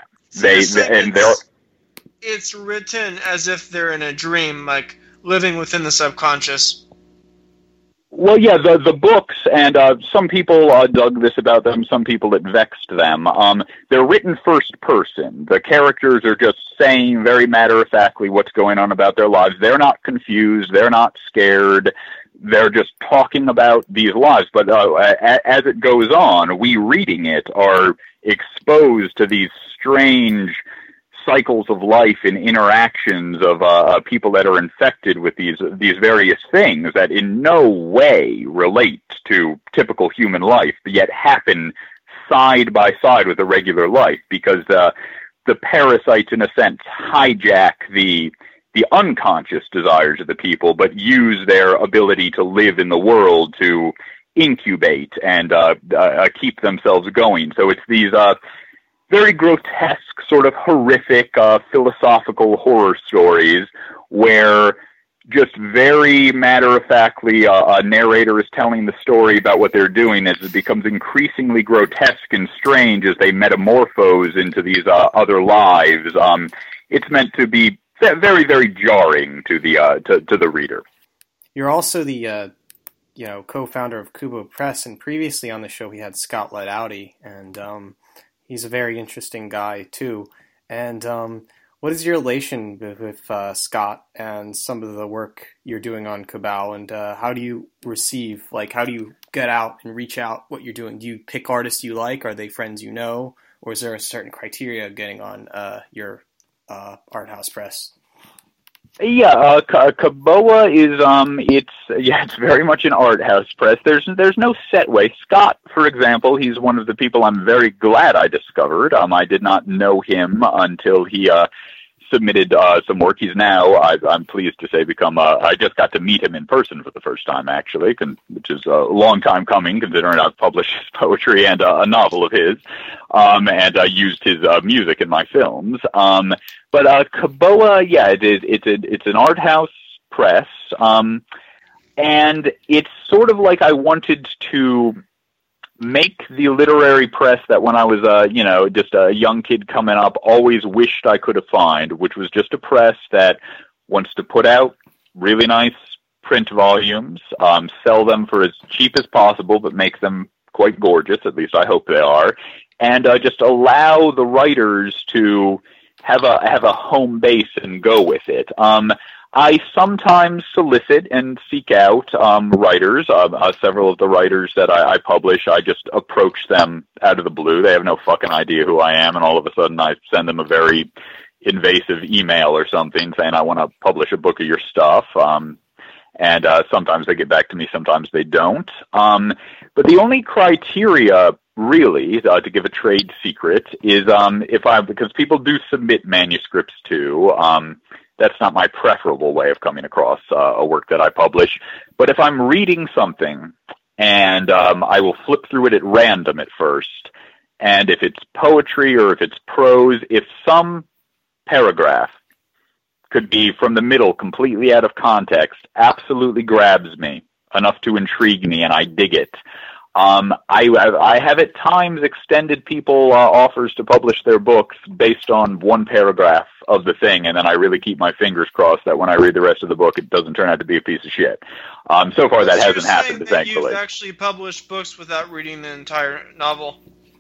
It's written as if they're in a dream, like living within the subconscious. Well, yeah, the books, and some people dug this about them, some people it vexed them. They're written first person. The characters are just saying very matter-of-factly what's going on about their lives. They're not confused, they're not scared, they're just talking about these lives. But as it goes on, we reading it are exposed to these strange cycles of life and interactions of people that are infected with these various things that in no way relate to typical human life, but yet happen side by side with a regular life, because the parasites, in a sense, hijack the unconscious desires of the people, but use their ability to live in the world to incubate and keep themselves going. So it's these very grotesque, sort of horrific, philosophical horror stories where just very matter-of-factly, a narrator is telling the story about what they're doing as it becomes increasingly grotesque and strange as they metamorphose into these other lives. It's meant to be very, very jarring to the reader. You're also the co-founder of Kubo Press, and previously on the show we had Scott Ledoudy, and he's a very interesting guy too. And what is your relation with Scott and some of the work you're doing on Cabal, and how do you receive, how do you get out and reach out what you're doing? Do you pick artists you like? Are they friends you know? Or is there a certain criteria of getting on your art house press? Yeah, Kaboa is it's very much an art house press. There's no set way. Scott, for example, he's one of the people I'm very glad I discovered. I did not know him until he submitted some work. He's now, I'm pleased to say, I just got to meet him in person for the first time, actually, which is a long time coming, considering I've published his poetry and a novel of his, and I used his music in my films. But Kaboa, yeah, it's an art house press, and it's sort of like I wanted to make the literary press that when I was just a young kid coming up always wished I could have found, which was just a press that wants to put out really nice print volumes, sell them for as cheap as possible, but make them quite gorgeous, at least I hope they are, and just allow the writers to have a home base and go with it. I sometimes solicit and seek out writers. Several of the writers that I publish, I just approach them out of the blue. They have no fucking idea who I am, and all of a sudden I send them a very invasive email or something saying I want to publish a book of your stuff. And sometimes they get back to me, sometimes they don't. But the only criteria, really, to give a trade secret, is because people do submit manuscripts too. That's not my preferable way of coming across a work that I publish. But if I'm reading something, and I will flip through it at random at first, and if it's poetry or if it's prose, if some paragraph could be from the middle, completely out of context, absolutely grabs me enough to intrigue me, and I dig it. I have at times extended people offers to publish their books based on one paragraph of the thing, and then I really keep my fingers crossed that when I read the rest of the book, it doesn't turn out to be a piece of shit. So far, that hasn't happened, thankfully. You've actually published books without reading the entire novel.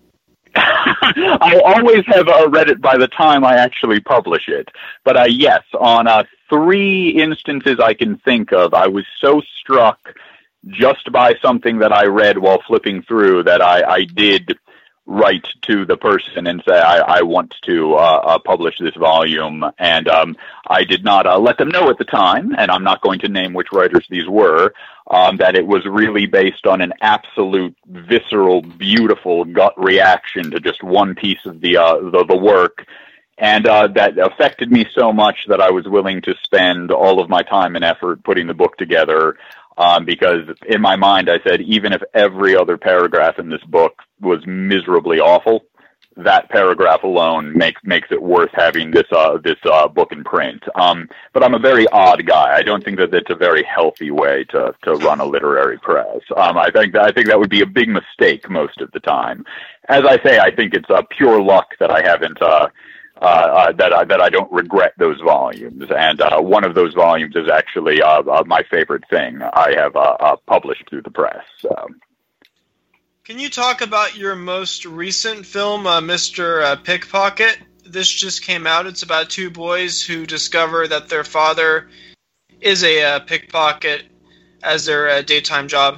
I always have read it by the time I actually publish it. But yes, on 3 instances I can think of, I was so struck just by something that I read while flipping through that I did write to the person and say, I want to publish this volume. And I did not let them know at the time, and I'm not going to name which writers these were, that it was really based on an absolute visceral, beautiful gut reaction to just one piece of the work. And that affected me so much that I was willing to spend all of my time and effort putting the book together. Because in my mind, I said, even if every other paragraph in this book was miserably awful, that paragraph alone makes it worth having this book in print. But I'm a very odd guy. I don't think that it's a very healthy way to run a literary press. I think that would be a big mistake most of the time. As I say, I think it's pure luck that I haven't. That I don't regret those volumes, and one of those volumes is actually my favorite thing I have published through the press. Can you talk about your most recent film, Mr. Pickpocket? This just came out. It's about 2 boys who discover that their father is a pickpocket as his daytime job.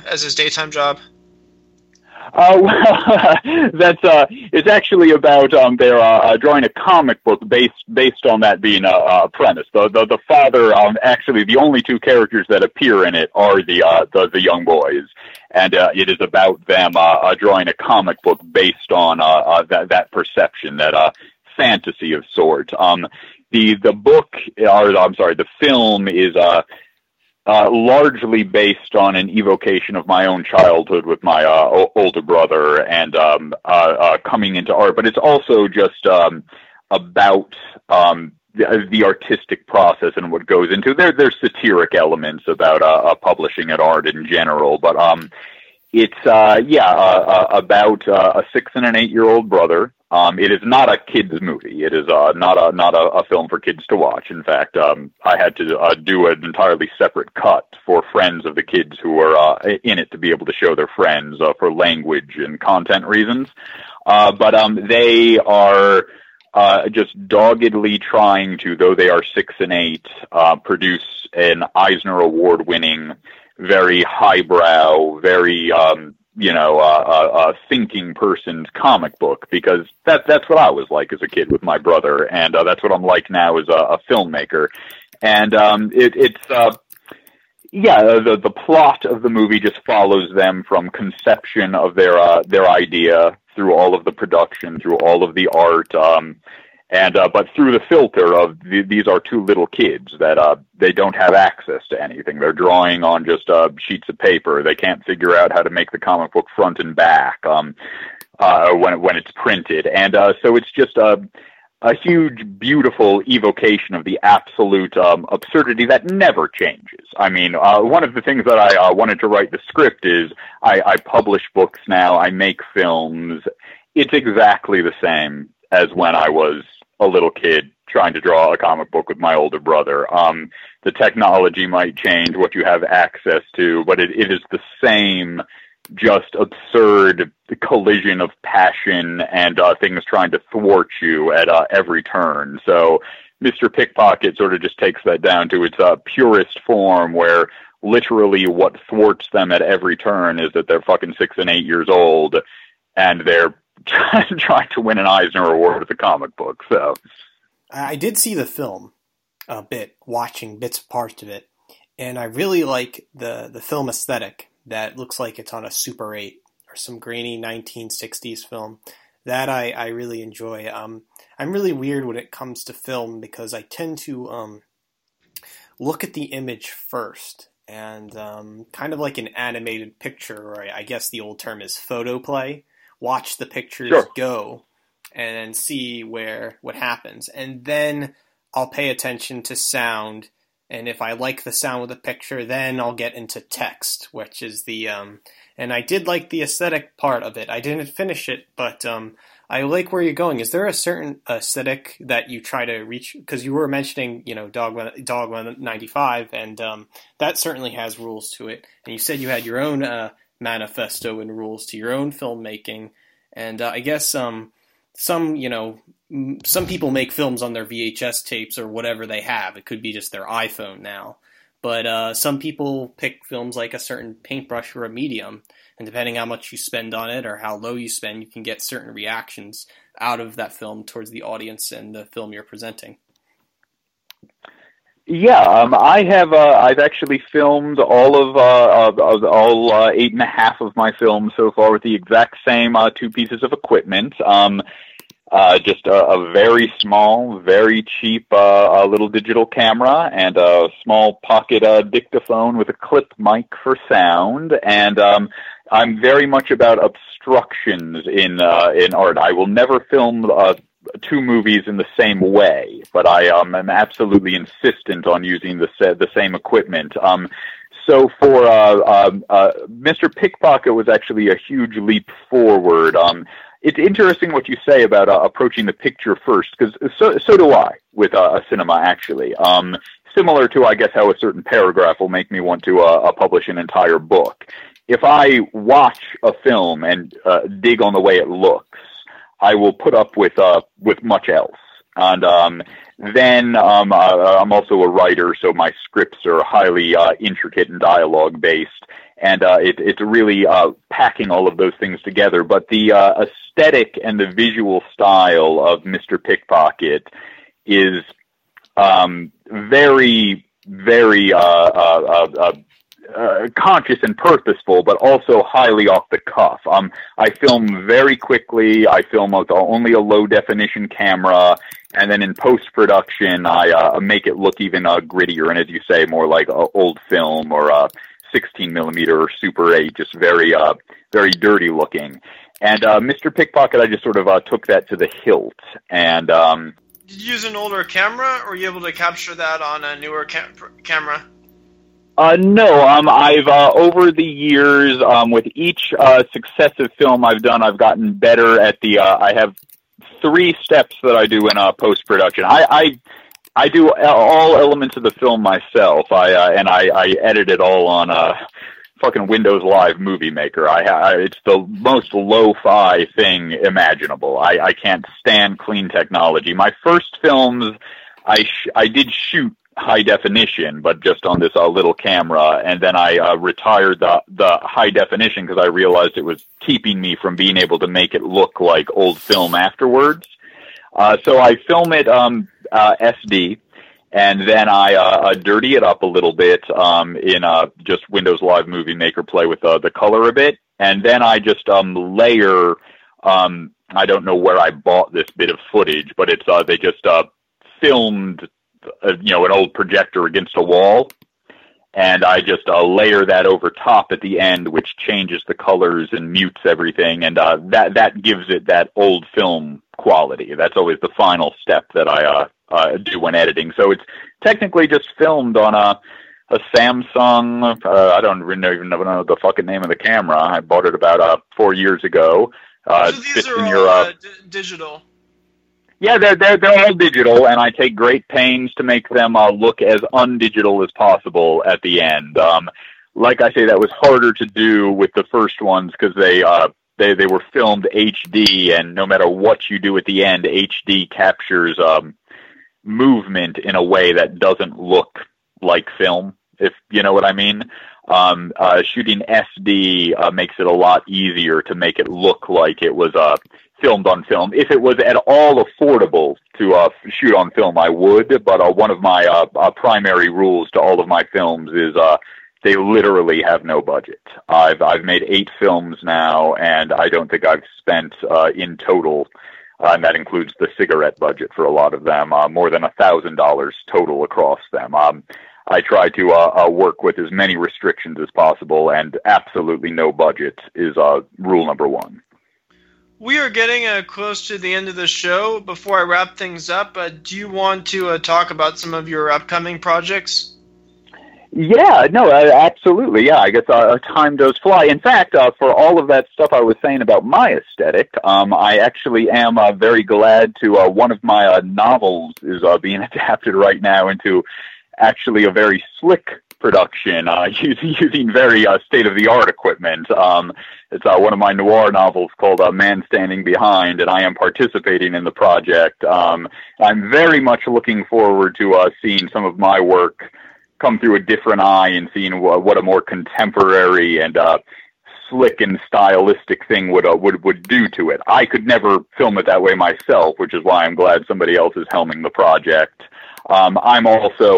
Well, it's actually about they're drawing a comic book based on that being a premise. The father, actually, the only 2 characters that appear in it are the young boys, and it is about them drawing a comic book based on that perception, that fantasy of sort. The film is largely based on an evocation of my own childhood with my older brother and coming into art, but it's also just about the artistic process and what goes into there's satiric elements about publishing and art in general, but it's about a 6 and an 8 year old brother. It is not a kids movie. It is not a film for kids to watch. In fact, I had to do an entirely separate cut for friends of the kids who were in it to be able to show their friends for language and content reasons. But they are just doggedly trying to, though they are 6 and 8, produce an Eisner Award-winning, very highbrow, very thinking person's comic book, because that's what I was like as a kid with my brother, and that's what I'm like now as a filmmaker. And the plot of the movie just follows them from conception of their idea through all of the production, through all of the art, but through the filter of these are two little kids that they don't have access to anything. They're drawing on just sheets of paper. They can't figure out how to make the comic book front and back when it's printed, and so it's just a huge, beautiful evocation of the absolute absurdity that never changes. I mean, one of the things that I wanted to write the script is I publish books now, I make films. It's exactly the same as when I was a little kid trying to draw a comic book with my older brother. The technology might change, what you have access to, but it is the same just absurd collision of passion and things trying to thwart you at every turn. So Mr. Pickpocket sort of just takes that down to its purest form, where literally what thwarts them at every turn is that they're fucking 6 and 8 years old, and they're trying to win an Eisner Award with a comic book. So I did see the film a bit, watching bits and parts of it, and I really like the film aesthetic that looks like it's on a Super 8 or some grainy 1960s film. That I really enjoy. I'm really weird when it comes to film because I tend to look at the image first, and kind of like an animated picture, or I guess the old term is photoplay. Watch the pictures go and then see what happens. And then I'll pay attention to sound, and if I like the sound of the picture, then I'll get into text, which is the and I did like the aesthetic part of it. I didn't finish it, but I like where you're going. Is there a certain aesthetic that you try to reach? Because you were mentioning, Dogma 95, and that certainly has rules to it. And you said you had your own manifesto and rules to your own filmmaking. And I guess some people make films on their VHS tapes or whatever they have. It could be just their iPhone now. But some people pick films like a certain paintbrush or a medium, and depending how much you spend on it or how low you spend, you can get certain reactions out of that film towards the audience and the film you're presenting. Yeah, I've actually filmed all of 8.5 of my films so far with the exact same 2 pieces of equipment. Just a very small, very cheap little digital camera and a small pocket dictaphone with a clip mic for sound. And I'm very much about obstructions in art. I will never film 2 movies in the same way, but I am absolutely insistent on using the same equipment. So for Mr. Pickpocket was actually a huge leap forward. It's interesting what you say about approaching the picture first, because so do I with cinema, actually. Similar to, I guess, how a certain paragraph will make me want to publish an entire book. If I watch a film and dig on the way it looks, I will put up with much else. And then I'm also a writer, so my scripts are highly intricate and dialogue-based. And it's really packing all of those things together. But the aesthetic and the visual style of Mr. Pickpocket is very, very conscious and purposeful, but also highly off the cuff. I film very quickly. I film with only a low-definition camera. And then in post-production, I make it look even grittier. And as you say, more like old film or 16 millimeter or Super 8, just very, very dirty looking. And Mr. Pickpocket, I just sort of took that to the hilt. And Did you use an older camera, or were you able to capture that on a newer camera? No, I've over the years, with each successive film I've done, I've gotten better at the. I have 3 steps that I do in post production. I do all elements of the film myself. I edit it all on fucking Windows Live Movie Maker. It's the most lo-fi thing imaginable. I can't stand clean technology. My first films, I did shoot high definition, but just on this little camera, and then I retired the high definition because I realized it was keeping me from being able to make it look like old film afterwards. So I film it SD, and then I dirty it up a little bit in just Windows Live Movie Maker, play with the color a bit, and then I just layer. I don't know where I bought this bit of footage, but it's they just filmed an old projector against a wall, and I just layer that over top at the end, which changes the colors and mutes everything, and that gives it that old film quality. That's always the final step that I do when editing. So it's technically just filmed on a Samsung. I don't even know the fucking name of the camera. I bought it about 4 years ago. So these are all digital. Yeah, they're all digital, and I take great pains to make them look as undigital as possible at the end. Like I say, that was harder to do with the first ones because they were filmed HD, and no matter what you do at the end, HD captures movement in a way that doesn't look like film, if you know what I mean. Shooting SD makes it a lot easier to make it look like it was filmed on film. If it was at all affordable to shoot on film, I would, but one of my primary rules to all of my films is they literally have no budget. I've made 8 films now, and I don't think I've spent in total, and that includes the cigarette budget for a lot of them, more than $1,000 total across them. I try to work with as many restrictions as possible, and absolutely no budget is rule number 1. We are getting close to the end of the show. Before I wrap things up, do you want to talk about some of your upcoming projects? Yeah, no, absolutely. Yeah, I guess time does fly. In fact, for all of that stuff I was saying about my aesthetic, I actually am very glad to one of my novels is being adapted right now into actually a very slick production using very state-of-the-art equipment. It's one of my noir novels called Man Standing Behind, and I am participating in the project. I'm very much looking forward to seeing some of my work come through a different eye and seeing what a more contemporary and slick and stylistic thing would do to it. I could never film it that way myself, which is why I'm glad somebody else is helming the project. I'm also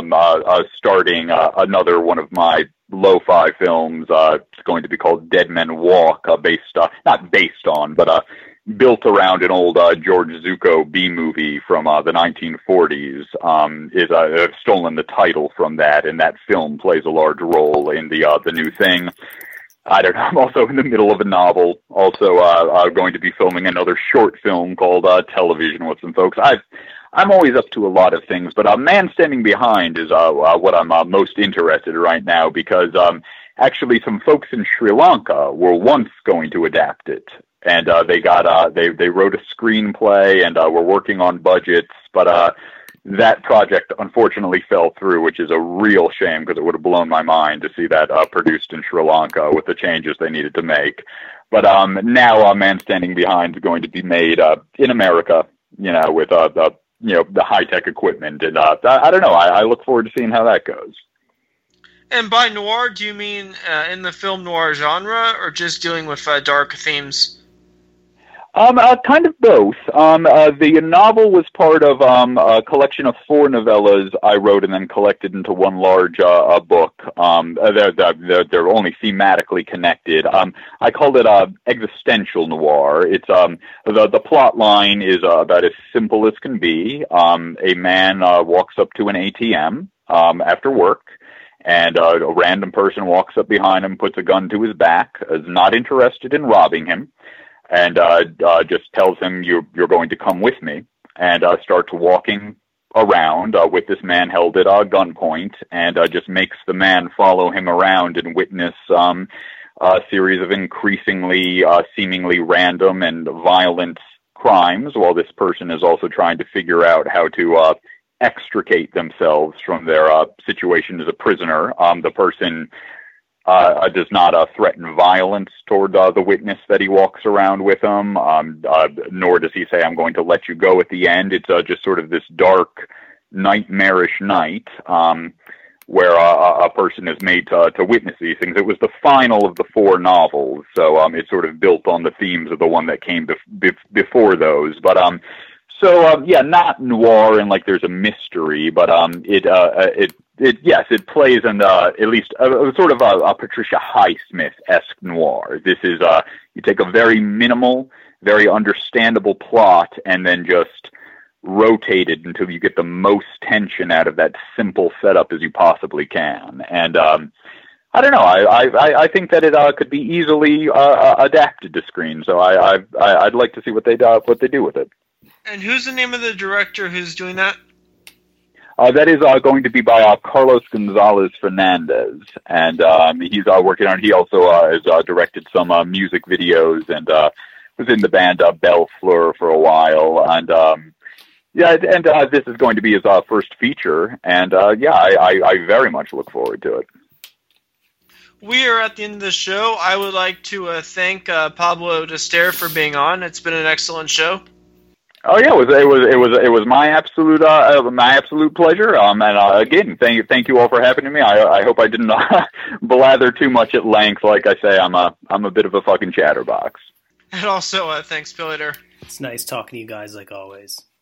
starting another one of my lo-fi films. It's going to be called Dead Men Walk, not based on, but built around an old George Zucco B-movie from the 1940s. I've stolen the title from that, and that film plays a large role in the new thing. I don't know. I'm also in the middle of a novel. Also, going to be filming another short film called Television with some folks. I'm always up to a lot of things, but Man Standing Behind is what I'm most interested in right now, because actually some folks in Sri Lanka were once going to adapt it, and they wrote a screenplay and were working on budgets, but that project unfortunately fell through, which is a real shame because it would have blown my mind to see that produced in Sri Lanka with the changes they needed to make. But now Man Standing Behind is going to be made in America, with the high-tech equipment, and I don't know. I look forward to seeing how that goes. And by noir, do you mean in the film noir genre, or just dealing with dark themes? Kind of both. The novel was part of a collection of 4 novellas I wrote and then collected into one large book. They're only thematically connected. I called it existential noir. It's the plot line is about as simple as can be. A man walks up to an ATM after work, and a random person walks up behind him, puts a gun to his back, is not interested in robbing him, and just tells him, you're going to come with me. and starts walking around with this man held at gunpoint, and just makes the man follow him around and witness a series of increasingly seemingly random and violent crimes, while this person is also trying to figure out how to extricate themselves from their situation as a prisoner. The person does not threaten violence toward the witness that he walks around with him, nor does he say, "I'm going to let you go" at the end. It's just sort of this dark, nightmarish night where a person is made to witness these things. It was the final of the 4 novels, so it's sort of built on the themes of the one that came before those. But yeah, not noir and like there's a mystery, but it plays in at least sort of a Patricia Highsmith-esque noir. This is you take a very minimal, very understandable plot and then just rotate it until you get the most tension out of that simple setup as you possibly can. And I don't know. I think that it could be easily adapted to screen. So I'd like to see what they do with it. And who's the name of the director who's doing that? That is going to be by Carlos Gonzalez Fernandez, and he's working on. He also has directed some music videos and was in the band Belle Fleur for a while. And this is going to be his first feature, and I very much look forward to it. We are at the end of the show. I would like to thank Pablo Destaire for being on. It's been an excellent show. Oh yeah, it was my absolute pleasure. And again, thank you all for having me. I hope I didn't blather too much at length. Like I say, I'm a bit of a fucking chatterbox. And also, thanks, Pillator. It's nice talking to you guys like always.